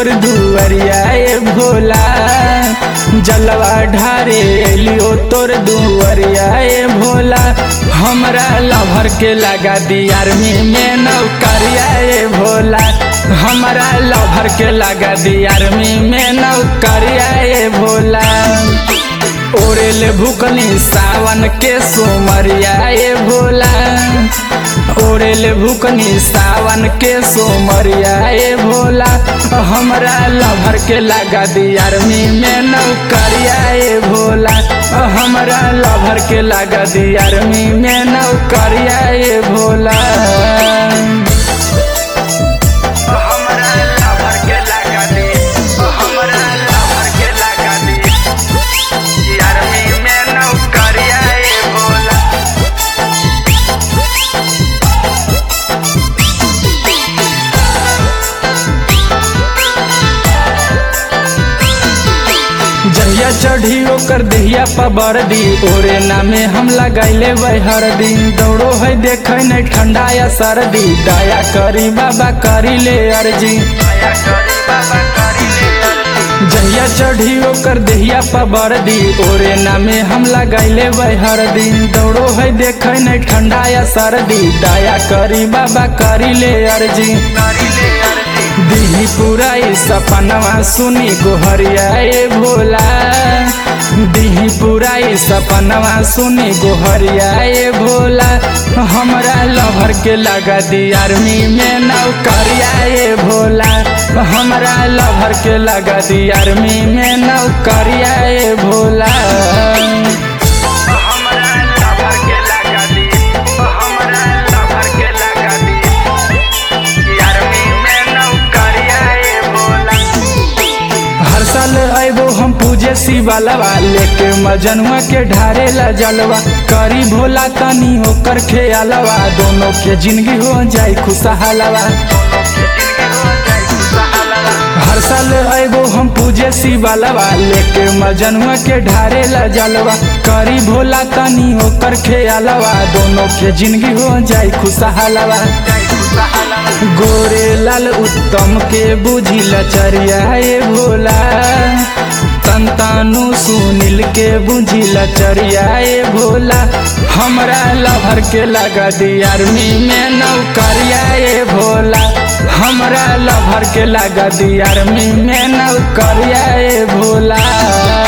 तोर दुआरिया ए भोला, जलवा ढारे लियो तोर दुआरिया ए भोला। हमरा लभर के लगा दी आर्मी में नौकरिया ए भोला, हमरा लभर के लगा दी आर्मी में नौकरिया ए भोला। ओरेले भूखनी सावन के सोमरिया ए भोला, ओरेले भूखनी सावन के सोमरिया ए भोला। हमरा लभर के लगा दी आर्मी में नौकरिया ए भोला, हमरा लभर के लगा दी आर्मी में नौकरिया ए भोला। जहिया चढ़ी ओकर देहिया पबर दी, ओरे नामे हम लगाइले हरदी। दौड़ो है देखे नहीं ठंडा या सर्दी, दया करी बाबा करी ले अर्जी। जहिया चढ़ी ओकर देहिया पबर दी, ओरे नामे हम लगाइले हरदी। दौड़ो है देखे नहीं ठंडा या सर्दी, दया करी बाबा करी ले अर्जी। दिही पूरा सपनवा सुनी गोहरिया ए भोला, दिही पूरा सपनवा सुनी गोहरिया ए भोला। हमरा लभर के लगा दी आर्मी में नौकरिया ए भोला, हमरा लभर के लगा दी आर्मी में नौकरिया ए भोला। आइबो हम पूजे शिवालवा, लेके मजनुआ के ढारे ला जलवा। करी भोला तनी होकर खेलवा, दोनों के जिंदगी हो जाई खुशहालवा। हर साल आइबो हम पूजे शिवालवा, लेके मजनुआ के ढारे ला जलवा। करी भोला तनी होकर खेलवा, दोनों के जिंदगी हो जाई खुशहालवा। गोरे लाल उत्तम के बुझी लचरिया ए भोला, संतानु सुनील के बुझी लचरिया ए भोला। हमरा लभर के लगा दी आर्मी में नौकरिया ए भोला, हमरा लभर के लगा दी आर्मी में नौकरिया ए भोला।